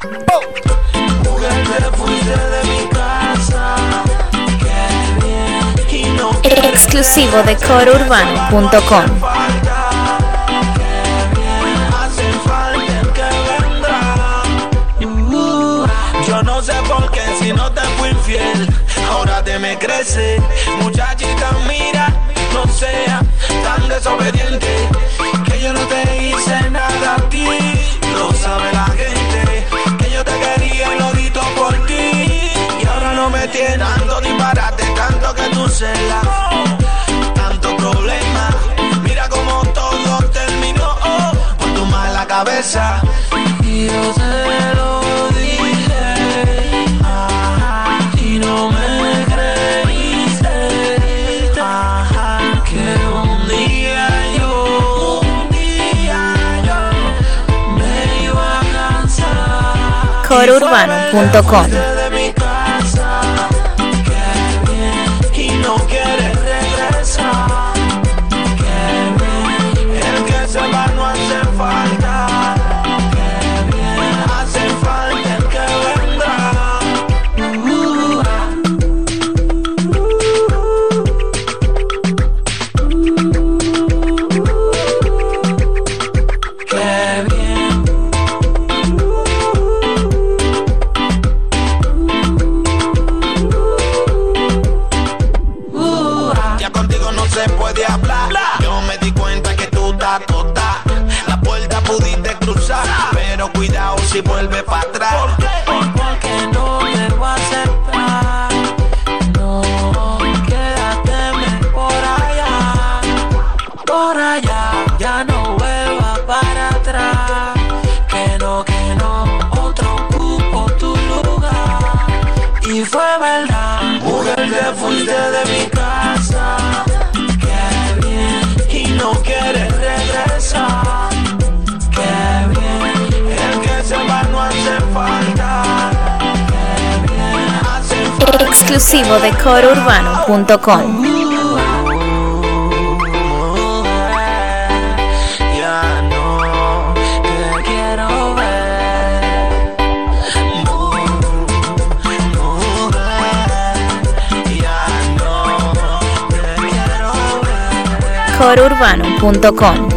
Mujer, te fuiste de mi casa. Qué bien. Y no Exclusivo de corourbano.com. Yo no sé por qué si no te fui infiel, ahora te me crece. Muchachita, mira, no sea tan desobediente, que yo no te hice nada a ti. Lo sabe la gente, que yo te quería y lo di todo por ti. Y ahora no me tienes dando disparate, tanto que tú celas, tanto problema. Mira cómo todo terminó por tu mala cabeza. Y yo te lo dije, y no me creíste, que un día yo me iba a cansar. corourbano.com. De mi casa, qué bien, y no quieres regresar. Qué bien, el que se va no hace falta. Si vuelve para atrás, porque no te voy a aceptar. No, quédate por allá, ya no vuelvas para atrás. Que no, otro ocupo tu lugar. Y fue verdad, mujer, te fuiste de mi casa. Qué bien, y no quieres regresar. Exclusivo de corourbano.com. Ya no te quiero ver. Ya no te quiero ver. corourbano.com.